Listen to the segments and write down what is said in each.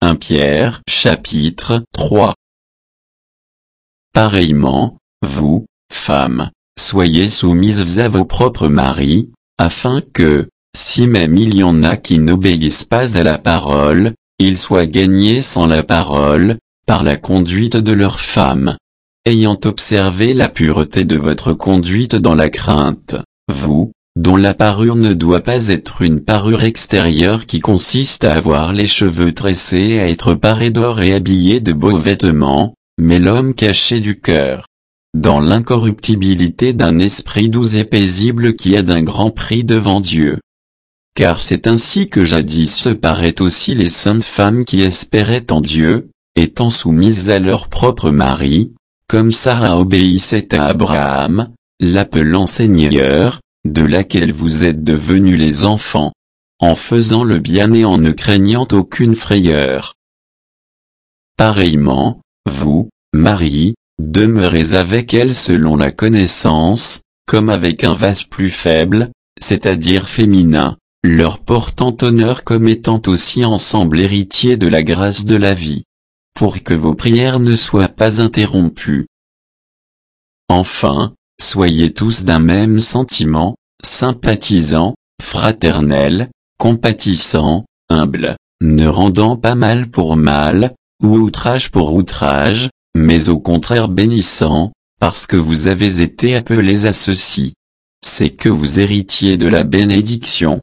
1 Pierre chapitre 3. Pareillement, vous, femmes, soyez soumises à vos propres maris, afin que, si même il y en a qui n'obéissent pas à la parole, ils soient gagnés sans la parole, par la conduite de leurs femmes. Ayant observé la pureté de votre conduite dans la crainte, vous, dont la parure ne doit pas être une parure extérieure qui consiste à avoir les cheveux tressés et à être paré d'or et habillé de beaux vêtements, mais l'homme caché du cœur, dans l'incorruptibilité d'un esprit doux et paisible qui a d'un grand prix devant Dieu. Car c'est ainsi que jadis se paraient aussi les saintes femmes qui espéraient en Dieu, étant soumises à leur propre mari, comme Sarah obéissait à Abraham, l'appelant Seigneur, de laquelle vous êtes devenus les enfants, en faisant le bien et en ne craignant aucune frayeur. Pareillement, vous, maris, demeurez avec elle selon la connaissance, comme avec un vase plus faible, c'est-à-dire féminin, leur portant honneur comme étant aussi ensemble héritiers de la grâce de la vie, pour que vos prières ne soient pas interrompues. Enfin, soyez tous d'un même sentiment, sympathisants, fraternels, compatissants, humbles, ne rendant pas mal pour mal, ou outrage pour outrage, mais au contraire bénissants, parce que vous avez été appelés à ceci. C'est que vous héritiez de la bénédiction.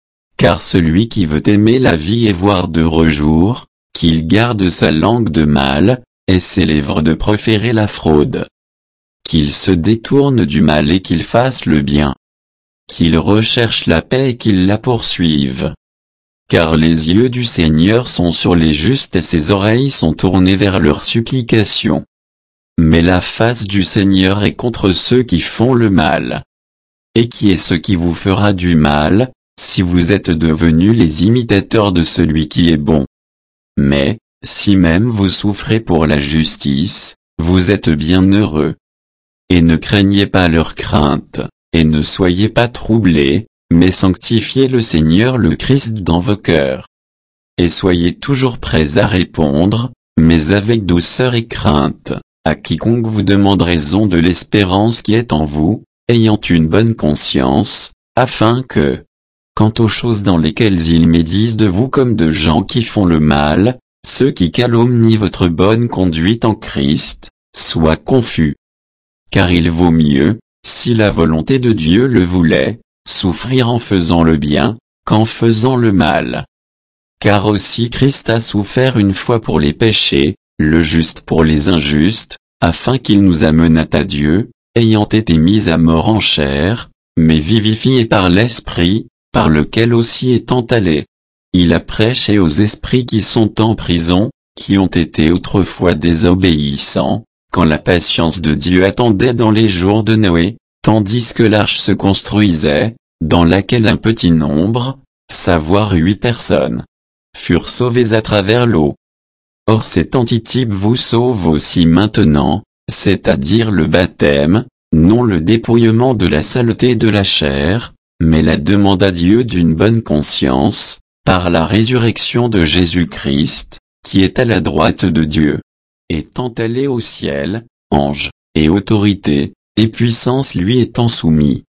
Car celui qui veut aimer la vie et voir d'heureux jours, qu'il garde sa langue de mal, et ses lèvres de proférer la fraude. Qu'il se détourne du mal et qu'il fasse le bien. Qu'il recherche la paix et qu'il la poursuive. Car les yeux du Seigneur sont sur les justes et ses oreilles sont tournées vers leurs supplications. Mais la face du Seigneur est contre ceux qui font le mal. Et qui est ce qui vous fera du mal, si vous êtes devenus les imitateurs de celui qui est bon? Mais, si même vous souffrez pour la justice, vous êtes bien heureux. Et ne craignez pas leur crainte, et ne soyez pas troublés, mais sanctifiez le Seigneur le Christ dans vos cœurs. Et soyez toujours prêts à répondre, mais avec douceur et crainte, à quiconque vous demande raison de l'espérance qui est en vous, ayant une bonne conscience, afin que, quant aux choses dans lesquelles ils médisent de vous comme de gens qui font le mal, ceux qui calomnient votre bonne conduite en Christ, soient confus. Car il vaut mieux, si la volonté de Dieu le voulait, souffrir en faisant le bien, qu'en faisant le mal. Car aussi Christ a souffert une fois pour les péchés, le juste pour les injustes, afin qu'il nous amenât à Dieu, ayant été mis à mort en chair, mais vivifié par l'Esprit, par lequel aussi étant allé, il a prêché aux esprits qui sont en prison, qui ont été autrefois désobéissants, quand la patience de Dieu attendait dans les jours de Noé, tandis que l'arche se construisait, dans laquelle un petit nombre, savoir 8 personnes, furent sauvées à travers l'eau. Or cet antitype vous sauve aussi maintenant, c'est-à-dire le baptême, non le dépouillement de la saleté de la chair, mais la demande à Dieu d'une bonne conscience, par la résurrection de Jésus-Christ, qui est à la droite de Dieu. Étant allé au ciel, anges, et autorités, et puissances lui étant soumis.